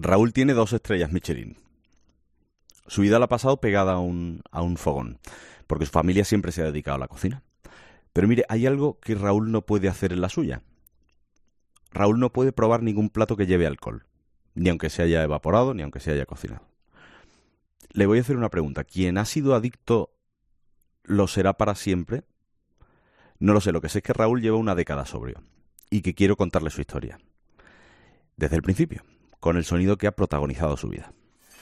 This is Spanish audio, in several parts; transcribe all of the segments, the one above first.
Raúl tiene 2 estrellas Michelin. Su vida la ha pasado pegada a un fogón, porque su familia siempre se ha dedicado a la cocina. Pero mire, hay algo que Raúl no puede hacer en la suya. Raúl no puede probar ningún plato que lleve alcohol, ni aunque se haya evaporado, ni aunque se haya cocinado. Le voy a hacer una pregunta. ¿Quién ha sido adicto lo será para siempre? No lo sé, lo que sé es que Raúl lleva una década sobrio y que quiero contarle su historia. Desde el principio, con el sonido que ha protagonizado su vida.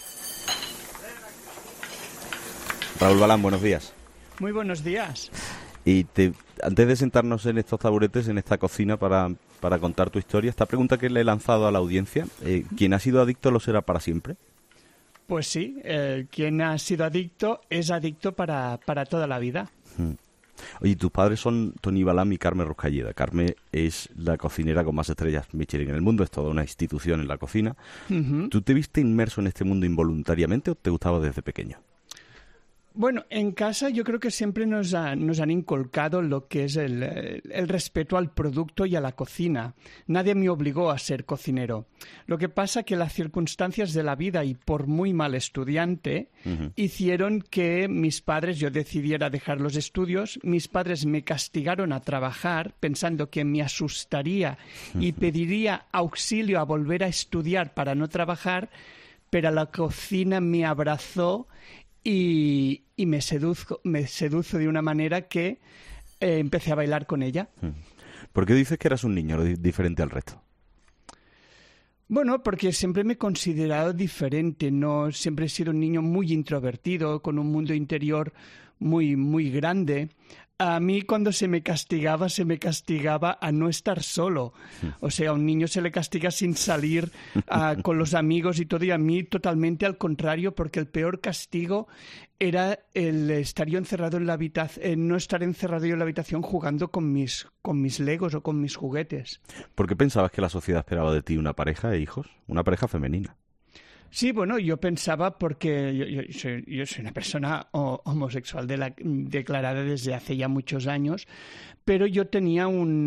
Raúl Balán, buenos días. Muy buenos días. Y antes de sentarnos en estos taburetes, en esta cocina, para contar tu historia, esta pregunta que le he lanzado a la audiencia, ¿quién ha sido adicto lo será para siempre? Pues sí, quien ha sido adicto es adicto para toda la vida. Oye, tus padres son Toni Balán y Carme Ruscalleda. Carme es la cocinera con más estrellas Michelin en el mundo, es toda una institución en la cocina. Uh-huh. ¿Tú te viste inmerso en este mundo involuntariamente o te gustaba desde pequeño? Bueno, en casa yo creo que siempre nos han inculcado lo que es el respeto al producto y a la cocina. Nadie me obligó a ser cocinero. Lo que pasa que las circunstancias de la vida y por muy mal estudiante hicieron que mis padres, yo decidiera dejar los estudios. Mis padres me castigaron a trabajar pensando que me asustaría y pediría auxilio a volver a estudiar para no trabajar, pero la cocina me abrazó y me sedujo de una manera que empecé a bailar con ella. ¿Por qué dices que eras un niño diferente al resto? Bueno, porque siempre me he considerado diferente. No, siempre he sido un niño muy introvertido, con un mundo interior muy, muy grande. A mí cuando se me castigaba a no estar solo. O sea, a un niño se le castiga sin salir con los amigos y todo, y a mí totalmente al contrario, porque el peor castigo era el estar yo encerrado en la habitación, no estar encerrado yo en la habitación jugando con mis legos o con mis juguetes. ¿Por qué pensabas que la sociedad esperaba de ti una pareja e hijos? Una pareja femenina. Sí, bueno, yo pensaba porque yo soy una persona homosexual declarada desde hace ya muchos años, pero yo tenía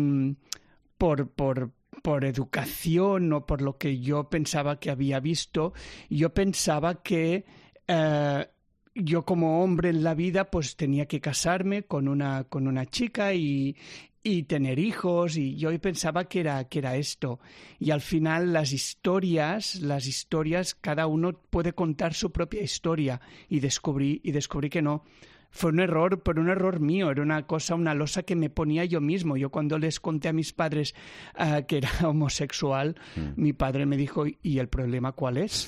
por educación o por lo que yo pensaba que había visto, yo pensaba que yo como hombre en la vida pues tenía que casarme con una chica y tener hijos, y yo pensaba que era esto. Y al final las historias, cada uno puede contar su propia historia, y descubrí que no. Fue un error, pero un error mío, era una losa que me ponía yo mismo. Yo cuando les conté a mis padres que era homosexual, mi padre me dijo, ¿y el problema cuál es?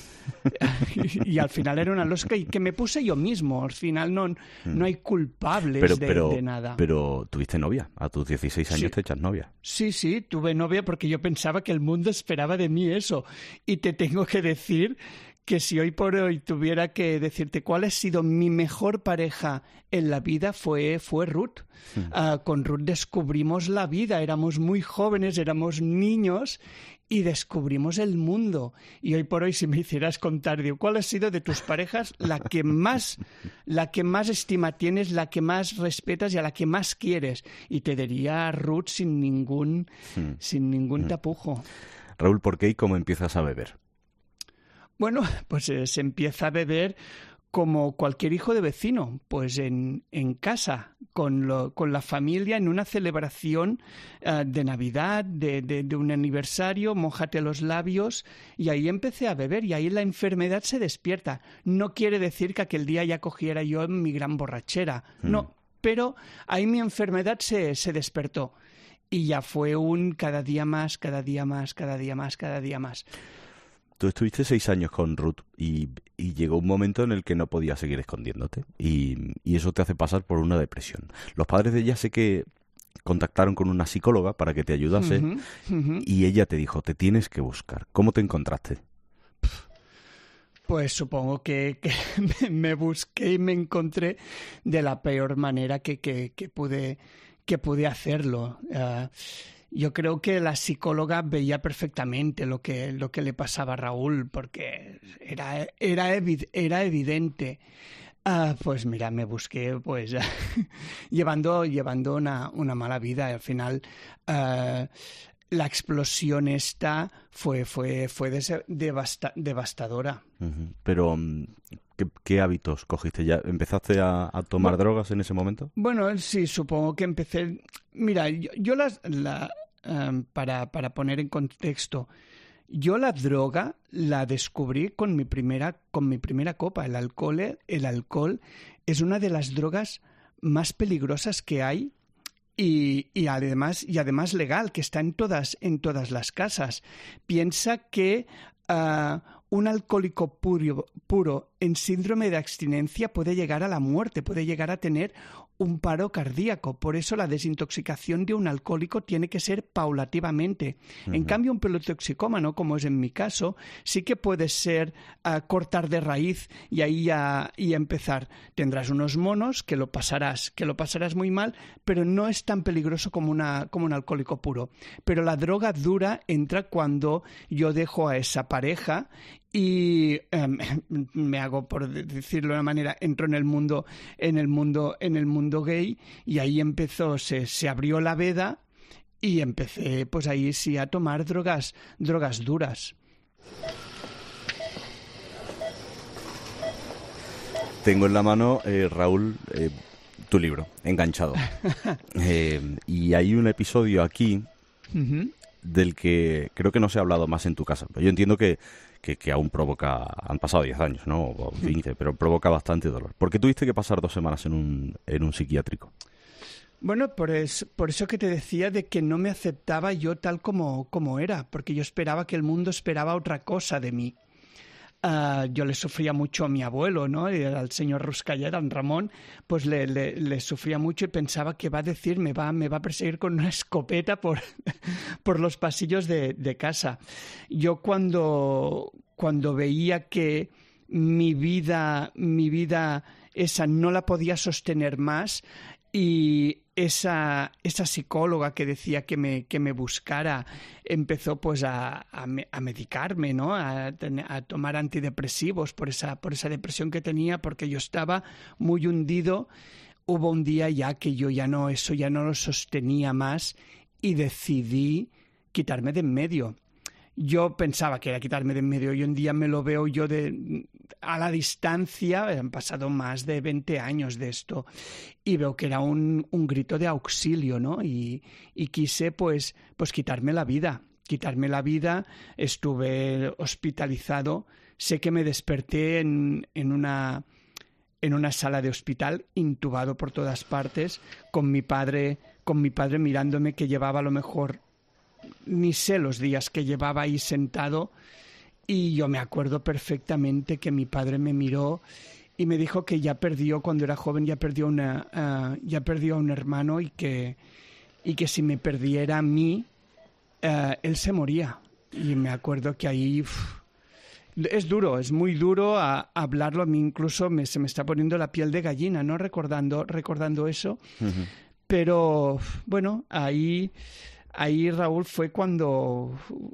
y al final era una losa que me puse yo mismo. Al final no hay culpables de nada. Pero tuviste novia, a tus 16 años sí. Te echas novia. Sí, tuve novia porque yo pensaba que el mundo esperaba de mí eso. Y te tengo que decir que si hoy por hoy tuviera que decirte cuál ha sido mi mejor pareja en la vida fue Ruth. Con Ruth descubrimos la vida, éramos muy jóvenes, éramos niños y descubrimos el mundo. Y hoy por hoy, si me hicieras contar, digo, ¿cuál ha sido de tus parejas la que más estima tienes, la que más respetas y a la que más quieres? Y te diría Ruth sin ningún tapujo. Raúl, ¿por qué y cómo empiezas a beber? Bueno, pues se empieza a beber como cualquier hijo de vecino, pues en casa, con la familia, en una celebración de Navidad, de un aniversario, mójate los labios, y ahí empecé a beber, y ahí la enfermedad se despierta. No quiere decir que aquel día ya cogiera yo mi gran borrachera, no, pero ahí mi enfermedad se despertó, y ya fue cada día más, cada día más, cada día más, cada día más. Tú estuviste 6 años con Ruth y llegó un momento en el que no podías seguir escondiéndote y eso te hace pasar por una depresión. Los padres de ella sé que contactaron con una psicóloga para que te ayudase y ella te dijo, te tienes que buscar. ¿Cómo te encontraste? Pues supongo que me busqué y me encontré de la peor manera que pude hacerlo. Yo creo que la psicóloga veía perfectamente lo que le pasaba a Raúl, porque era evidente. Pues mira, me busqué pues llevando una mala vida. Al final la explosión esta fue devastadora. Pero, ¿qué hábitos cogiste? ¿Ya empezaste a tomar drogas en ese momento? Bueno, sí, supongo que empecé... Mira, yo para poner en contexto, yo la droga la descubrí con mi primera copa. El alcohol es una de las drogas más peligrosas que hay y además legal, que está en todas las casas. Piensa que un alcohólico puro en síndrome de abstinencia puede llegar a la muerte, puede llegar a tener un paro cardíaco. Por eso la desintoxicación de un alcohólico tiene que ser paulativamente. En cambio, un toxicómano, como es en mi caso, sí que puede ser cortar de raíz y ahí y empezar. Tendrás unos monos que lo pasarás muy mal, pero no es tan peligroso como un alcohólico puro. Pero la droga dura entra cuando yo dejo a esa pareja y me hago, por decirlo de una manera, entro en el mundo gay, y ahí se abrió la veda y empecé pues ahí sí a tomar drogas duras. Tengo en la mano, Raúl, tu libro, Enganchado. Y hay un episodio aquí del que creo que no se ha hablado más en tu casa. Yo entiendo que aún provoca, han pasado 10 años, ¿no? O 15, pero provoca bastante dolor. ¿Por qué tuviste que pasar 2 semanas en un psiquiátrico? Bueno, por eso que te decía de que no me aceptaba yo tal como era, porque yo esperaba que el mundo esperaba otra cosa de mí. Yo le sufría mucho a mi abuelo, ¿no? Y al señor Ruscalleda, a Ramón, pues le sufría mucho y pensaba que va a decir, me va a perseguir con una escopeta por los pasillos de casa. Yo cuando veía que mi vida esa no la podía sostener más, y esa psicóloga que decía que me buscara empezó pues a medicarme, ¿no? A tomar antidepresivos por esa depresión que tenía, porque yo estaba muy hundido. Hubo un día ya que yo eso ya no lo sostenía más y decidí quitarme de en medio. Yo pensaba que era quitarme de en medio. Hoy en día me lo veo yo a la distancia. Han pasado más de 20 años de esto y veo que era un grito de auxilio, ¿no? Y quise pues quitarme la vida. Estuve hospitalizado. Sé que me desperté en una sala de hospital, intubado por todas partes, con mi padre mirándome, que llevaba a lo mejor... Ni sé los días que llevaba ahí sentado, y yo me acuerdo perfectamente que mi padre me miró y me dijo que cuando era joven ya perdió a un hermano, y que si me perdiera a mí, él se moría. Y me acuerdo que ahí es duro, es muy duro hablarlo. A mí incluso se me está poniendo la piel de gallina, ¿no? Recordando eso. Uh-huh. Pero bueno, ahí Raúl fue cuando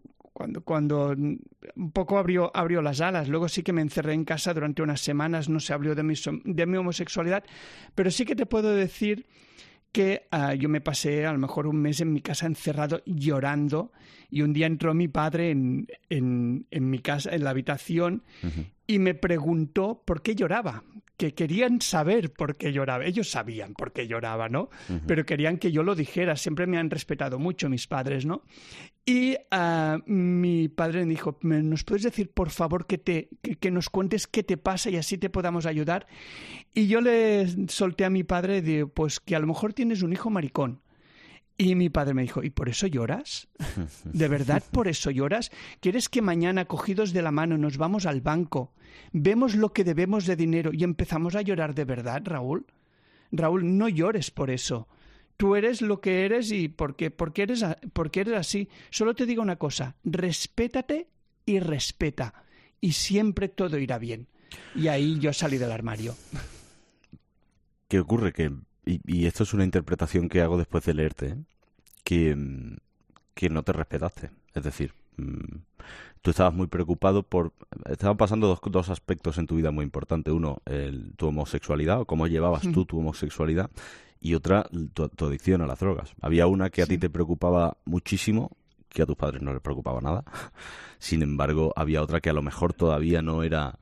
un poco abrió las alas. Luego sí que me encerré en casa durante unas semanas, no se habló de mi homosexualidad, pero sí que te puedo decir que yo me pasé a lo mejor un mes en mi casa encerrado llorando, y un día entró mi padre en mi casa, en la habitación, uh-huh, y me preguntó por qué lloraba, que querían saber por qué lloraba. Ellos sabían por qué lloraba, ¿no? Uh-huh. Pero querían que yo lo dijera. Siempre me han respetado mucho mis padres, ¿no? Y mi padre me dijo, ¿nos puedes decir, por favor, que nos cuentes qué te pasa y así te podamos ayudar? Y yo le solté a mi padre de, pues que a lo mejor tienes un hijo maricón. Y mi padre me dijo, ¿y por eso lloras? ¿De verdad por eso lloras? ¿Quieres que mañana, cogidos de la mano, nos vamos al banco, vemos lo que debemos de dinero y empezamos a llorar de verdad, Raúl? Raúl, no llores por eso. Tú eres lo que eres y porque eres así. Solo te digo una cosa, respétate y respeta, y siempre todo irá bien. Y ahí yo salí del armario. ¿Qué ocurre? Y esto es una interpretación que hago después de leerte, ¿eh? Que no te respetaste. Es decir, tú estabas muy preocupado estaban pasando dos aspectos en tu vida muy importantes. Uno, tu homosexualidad, o cómo llevabas tú tu homosexualidad, y otra, tu adicción a las drogas. Había una que a ti te preocupaba muchísimo, que a tus padres no les preocupaba nada. Sin embargo, había otra que a lo mejor todavía no era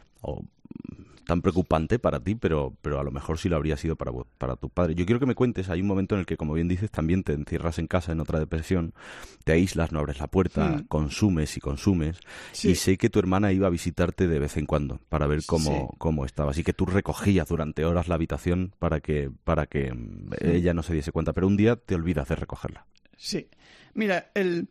tan preocupante para ti, pero a lo mejor sí lo habría sido para tus padres. Yo quiero que me cuentes, hay un momento en el que, como bien dices, también te encierras en casa en otra depresión, te aíslas, no abres la puerta, consumes y consumes, y sé que tu hermana iba a visitarte de vez en cuando para ver cómo estabas, y que tú recogías durante horas la habitación para que ella no se diese cuenta, pero un día te olvidas de recogerla. Sí. Mira,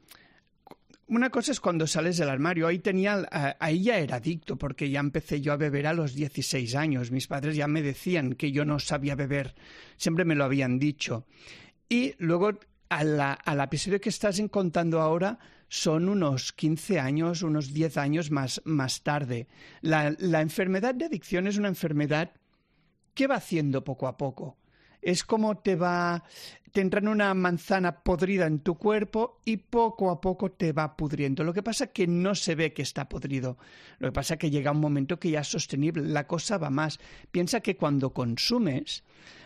una cosa es cuando sales del armario. Ahí ya era adicto, porque ya empecé yo a beber a los 16 años. Mis padres ya me decían que yo no sabía beber. Siempre me lo habían dicho. Y luego, al episodio que estás contando ahora, son unos 15 años, unos 10 años más tarde. La enfermedad de adicción es una enfermedad que va haciendo poco a poco. Es como te entra en una manzana podrida en tu cuerpo y poco a poco te va pudriendo. Lo que pasa es que no se ve que está podrido. Lo que pasa es que llega un momento que ya es sostenible. La cosa va más. Piensa que cuando consumes,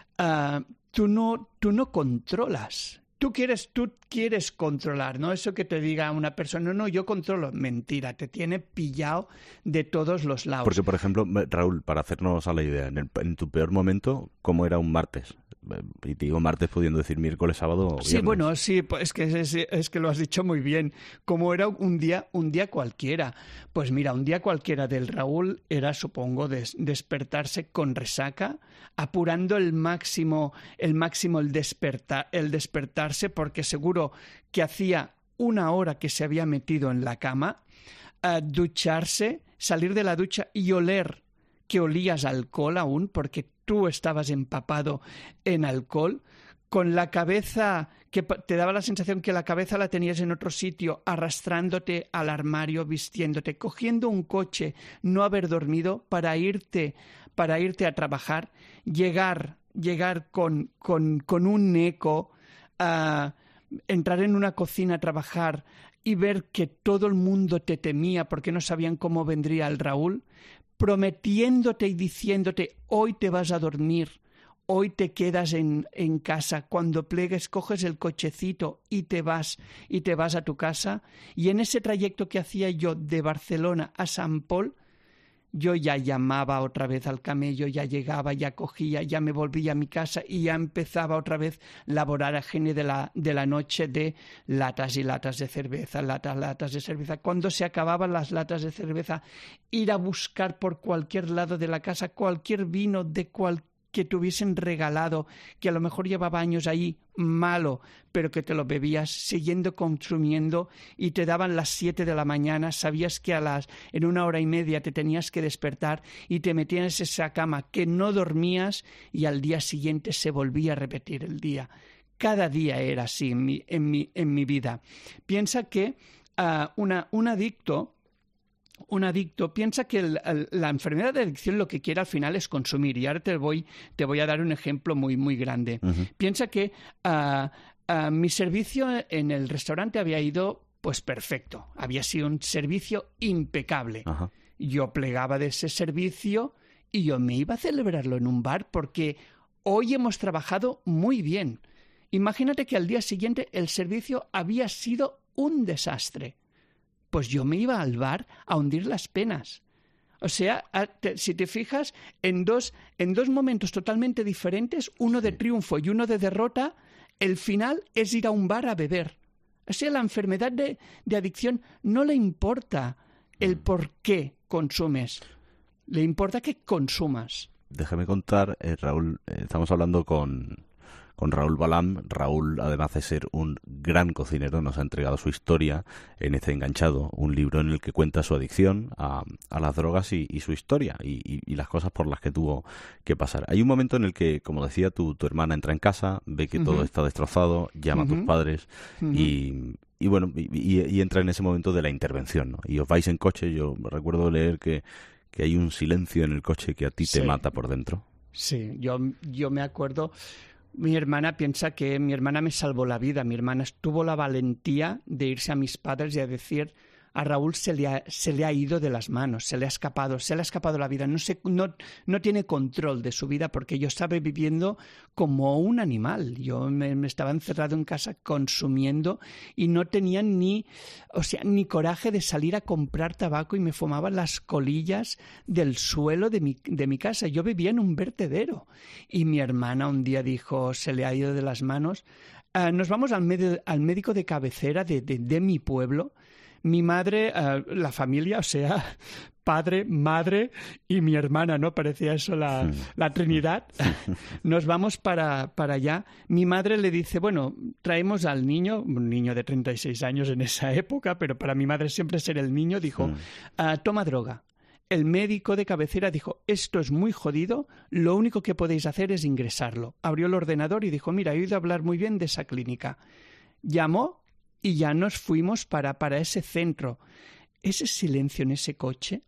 tú no controlas. Tú quieres controlar, ¿no? Eso que te diga una persona, no, yo controlo. Mentira, te tiene pillado de todos los lados. Porque, por ejemplo, Raúl, para hacernos a la idea, en tu peor momento, ¿cómo era un martes? Y te digo martes pudiendo decir miércoles, sábado o viernes. Sí, bueno, sí, pues es que lo has dicho muy bien. ¿Cómo era un día cualquiera? Pues mira, un día cualquiera del Raúl era, supongo, despertarse con resaca, apurando el máximo el despertarse, porque seguro que hacía una hora que se había metido en la cama, ducharse, salir de la ducha y oler que olías alcohol aún, porque tú estabas empapado en alcohol, con la cabeza, que te daba la sensación que la cabeza la tenías en otro sitio, arrastrándote al armario, vistiéndote, cogiendo un coche, no haber dormido para irte a trabajar, llegar con un eco, entrar en una cocina a trabajar y ver que todo el mundo te temía porque no sabían cómo vendría el Raúl, prometiéndote y diciéndote, hoy te vas a dormir, hoy te quedas en casa, cuando plegues coges el cochecito y te vas a tu casa. Y en ese trayecto que hacía yo de Barcelona a Sant Pol, yo ya llamaba otra vez al camello, ya llegaba, ya cogía, ya me volvía a mi casa y ya empezaba otra vez la vorágine de la noche de latas y latas de cerveza, latas de cerveza. Cuando se acababan las latas de cerveza, ir a buscar por cualquier lado de la casa cualquier vino que te hubiesen regalado, que a lo mejor llevaba años ahí, malo, pero que te lo bebías, siguiendo consumiendo, y te daban las 7 de la mañana, sabías que en 1 hora y media te tenías que despertar y te metías en esa cama que no dormías y al día siguiente se volvía a repetir el día. Cada día era así en mi vida. Piensa que un adicto piensa que la enfermedad de adicción lo que quiere al final es consumir. Y ahora te voy a dar un ejemplo muy, muy grande. Uh-huh. Piensa que mi servicio en el restaurante había ido pues perfecto. Había sido un servicio impecable. Uh-huh. Yo plegaba de ese servicio y yo me iba a celebrarlo en un bar porque hoy hemos trabajado muy bien. Imagínate que al día siguiente el servicio había sido un desastre. Pues yo me iba al bar a hundir las penas. O sea, si te fijas, en dos momentos totalmente diferentes, uno de triunfo y uno de derrota, el final es ir a un bar a beber. O sea, la enfermedad de adicción no le importa el por qué consumes, le importa que consumas. Déjame contar, Raúl, estamos hablando con Raúl Balam. Raúl, además de ser un gran cocinero, nos ha entregado su historia en este Enganchado, un libro en el que cuenta su adicción a las drogas y su historia y las cosas por las que tuvo que pasar. Hay un momento en el que, como decía, tu hermana entra en casa, ve que todo está destrozado, llama a tus padres y entra en ese momento de la intervención, ¿no? Y os vais en coche. Yo recuerdo leer que hay un silencio en el coche que a ti te mata por dentro. Sí, yo me acuerdo. Mi hermana piensa que mi hermana me salvó la vida. Mi hermana tuvo la valentía de irse a mis padres y a decir, a Raúl se le ha ido de las manos, se le ha escapado la vida. No tiene control de su vida porque yo estaba viviendo como un animal. Yo me estaba encerrado en casa consumiendo y no tenía ni coraje de salir a comprar tabaco y me fumaba las colillas del suelo de mi casa. Yo vivía en un vertedero y mi hermana un día dijo, se le ha ido de las manos. Nos vamos al médico de cabecera de mi pueblo. Mi madre, la familia, o sea, padre, madre y mi hermana, ¿no? Parecía eso la Trinidad. Nos vamos para allá. Mi madre le dice, bueno, traemos al niño, un niño de 36 años en esa época, pero para mi madre siempre ser el niño, dijo, toma droga. El médico de cabecera dijo, esto es muy jodido, lo único que podéis hacer es ingresarlo. Abrió el ordenador y dijo, mira, he oído hablar muy bien de esa clínica. Llamó y ya nos fuimos para ese centro. Ese silencio en ese coche,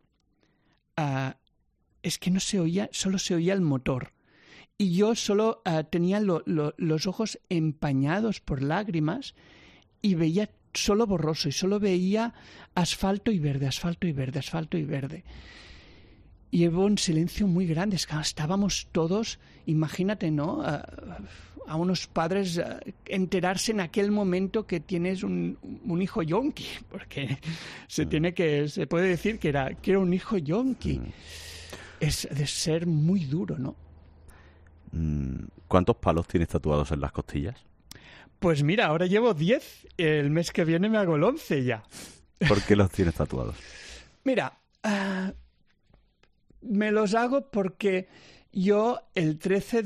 es que no se oía, solo se oía el motor. Y yo solo tenía los ojos empañados por lágrimas y veía solo borroso y solo veía asfalto y verde, asfalto y verde, asfalto y verde. Y hubo un silencio muy grande. Estábamos todos, imagínate, ¿no? A unos padres enterarse en aquel momento que tienes un hijo yonki, porque se puede decir que era un hijo yonki. Es de ser muy duro, ¿no? ¿Cuántos palos tienes tatuados en las costillas? Pues mira, ahora llevo 10, el mes que viene me hago el 11 ya. ¿Por qué los tienes tatuados? Mira, me los hago porque yo el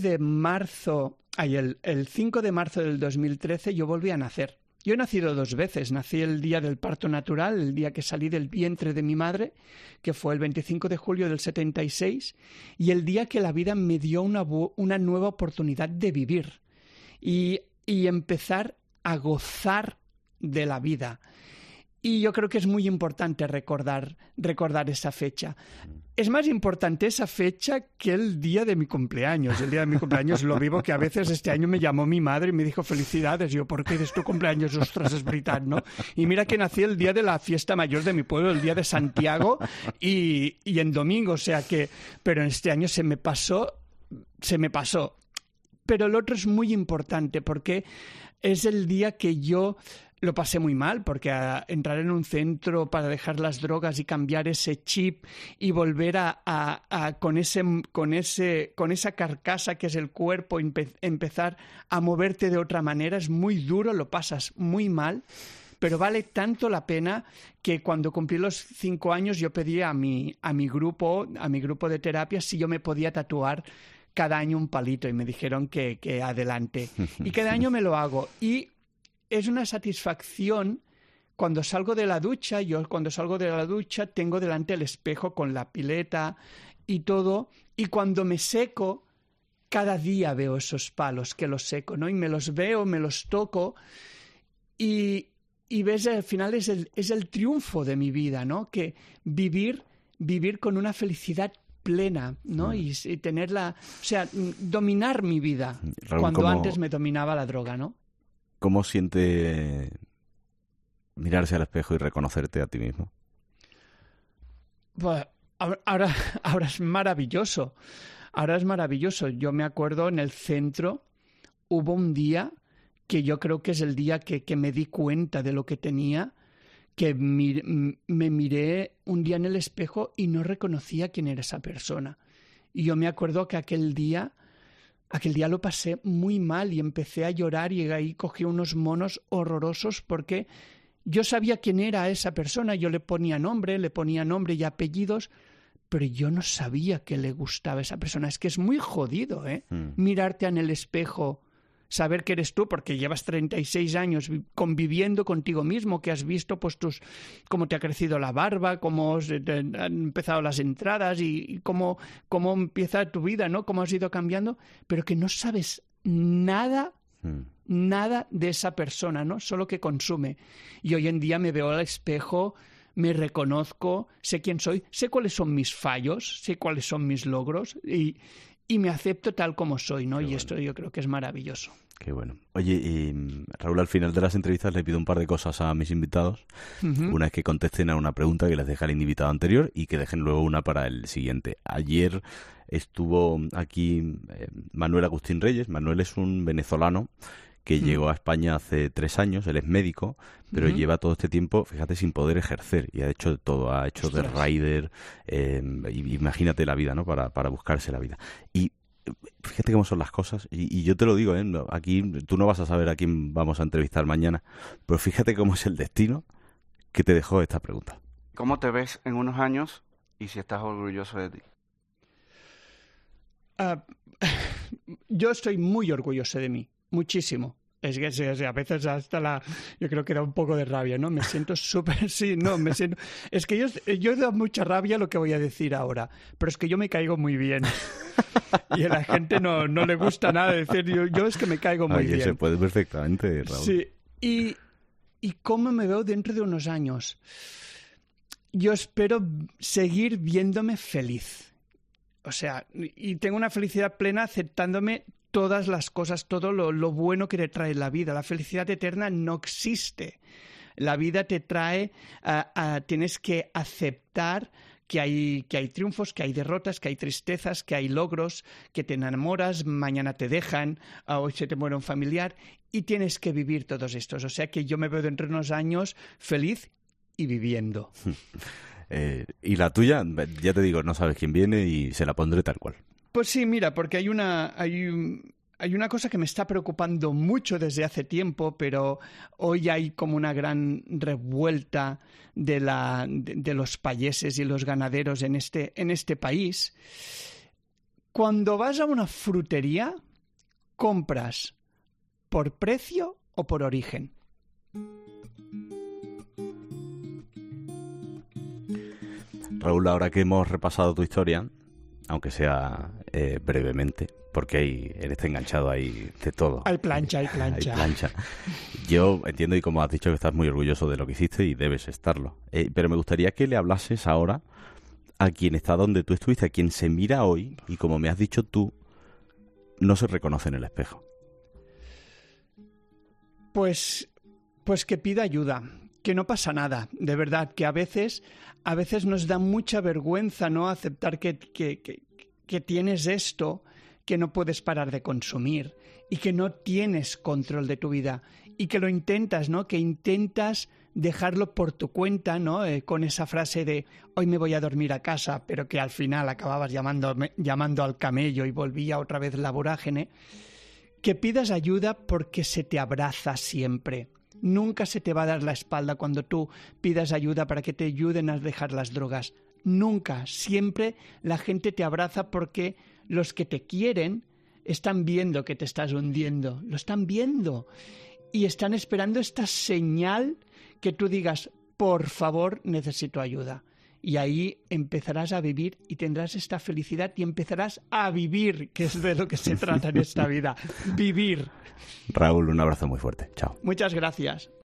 5 de marzo del 2013 yo volví a nacer. Yo he nacido 2 veces. Nací el día del parto natural, el día que salí del vientre de mi madre, que fue el 25 de julio del 76, y el día que la vida me dio una nueva oportunidad de vivir y empezar a gozar de la vida. Y yo creo que es muy importante recordar esa fecha. Es más importante esa fecha que el día de mi cumpleaños. El día de mi cumpleaños lo vivo, que a veces este año me llamó mi madre y me dijo felicidades. Yo, ¿por qué es tu cumpleaños? Ostras, es verdad, ¿no? Y mira que nací el día de la fiesta mayor de mi pueblo, el día de Santiago, y en domingo, o sea que... Pero este año se me pasó. Pero el otro es muy importante porque es el día que yo lo pasé muy mal, porque entrar en un centro para dejar las drogas y cambiar ese chip y volver con esa carcasa que es el cuerpo, empezar a moverte de otra manera, es muy duro, lo pasas muy mal, pero vale tanto la pena que cuando cumplí los 5 años yo pedí a mi grupo de terapia si yo me podía tatuar cada año un palito y me dijeron que adelante. Y cada año me lo hago. Y es una satisfacción cuando salgo de la ducha. Yo cuando salgo de la ducha tengo delante el espejo con la pileta y todo. Y cuando me seco, cada día veo esos palos que los seco, ¿no? Y me los veo, me los toco y ves, al final es el triunfo de mi vida, ¿no? Que vivir con una felicidad plena, ¿no? Y tenerla, o sea, dominar mi vida, Raúl, cuando antes me dominaba la droga, ¿no? ¿Cómo siente mirarse al espejo y reconocerte a ti mismo? Pues ahora es maravilloso. Ahora es maravilloso. Yo me acuerdo en el centro hubo un día que yo creo que es el día que me di cuenta de lo que tenía, que me miré un día en el espejo y no reconocía quién era esa persona. Y yo me acuerdo que aquel día lo pasé muy mal y empecé a llorar y ahí cogí unos monos horrorosos porque yo sabía quién era esa persona, yo le ponía nombre y apellidos, pero yo no sabía que le gustaba esa persona. Es que es muy jodido, mirarte en el espejo, saber que eres tú, porque llevas 36 años conviviendo contigo mismo, que has visto pues cómo te ha crecido la barba, cómo han empezado las entradas y cómo empieza tu vida, ¿no? Cómo has ido cambiando, pero que no sabes nada de esa persona, ¿no? Solo que consume. Y hoy en día me veo al espejo, me reconozco, sé quién soy, sé cuáles son mis fallos, sé cuáles son mis logros y me acepto tal como soy, ¿no? Y esto yo creo que es maravilloso. Qué bueno. Oye, Raúl, al final de las entrevistas le pido un par de cosas a mis invitados. Una es que contesten a una pregunta que les deja el invitado anterior y que dejen luego una para el siguiente. Ayer estuvo aquí Manuel Agustín Reyes. Manuel es un venezolano que llegó a España hace 3 años. Él es médico, pero lleva todo este tiempo, fíjate, sin poder ejercer. Y ha hecho de todo. Ha hecho de rider. Imagínate la vida, ¿no? Para buscarse la vida. Y fíjate cómo son las cosas, y yo te lo digo, aquí tú no vas a saber a quién vamos a entrevistar mañana, pero fíjate cómo es el destino que te dejó esta pregunta. ¿Cómo te ves en unos años y si estás orgulloso de ti? Yo estoy muy orgulloso de mí, muchísimo. Es que a veces hasta yo creo que da un poco de rabia, ¿no? Me siento súper, sí, no, me siento... Es que yo da mucha rabia lo que voy a decir ahora, pero es que yo me caigo muy bien. Y a la gente no le gusta nada decir, yo es que me caigo muy bien. Se puede perfectamente, Raúl. Sí, y cómo me veo dentro de unos años. Yo espero seguir viéndome feliz. O sea, y tengo una felicidad plena aceptándome todas las cosas, todo lo bueno que te trae la vida. La felicidad eterna no existe. La vida te trae, tienes que aceptar que hay triunfos, que hay derrotas, que hay tristezas, que hay logros, que te enamoras, mañana te dejan, hoy se te muere un familiar, y tienes que vivir todos estos. O sea que yo me veo dentro de unos años feliz y viviendo. ¿Y la tuya? Ya te digo, no sabes quién viene y se la pondré tal cual. Pues sí, mira, porque hay una cosa que me está preocupando mucho desde hace tiempo, pero hoy hay como una gran revuelta de los payeses y los ganaderos en este país. Cuando vas a una frutería, ¿compras por precio o por origen? Raúl, ahora que hemos repasado tu historia, aunque sea brevemente, porque él está enganchado ahí de todo. Hay plancha. Hay plancha. Yo entiendo, y como has dicho, que estás muy orgulloso de lo que hiciste y debes estarlo. Pero me gustaría que le hablases ahora a quien está donde tú estuviste, a quien se mira hoy y, como me has dicho tú, no se reconoce en el espejo. Pues que pida ayuda, que no pasa nada, de verdad, que a veces nos da mucha vergüenza, ¿no?, aceptar que tienes esto, que no puedes parar de consumir y que no tienes control de tu vida y que lo intentas, ¿no?, que intentas dejarlo por tu cuenta, ¿no?, con esa frase de hoy me voy a dormir a casa, pero que al final acababas llamando al camello y volvía otra vez la vorágine. Que pidas ayuda porque se te abraza siempre. Nunca se te va a dar la espalda cuando tú pidas ayuda para que te ayuden a dejar las drogas. Nunca. Siempre la gente te abraza porque los que te quieren están viendo que te estás hundiendo. Lo están viendo. Y están esperando esta señal que tú digas, por favor, necesito ayuda. Y ahí empezarás a vivir y tendrás esta felicidad y empezarás a vivir, que es de lo que se trata en esta vida. Vivir. Raúl, un abrazo muy fuerte. Chao. Muchas gracias.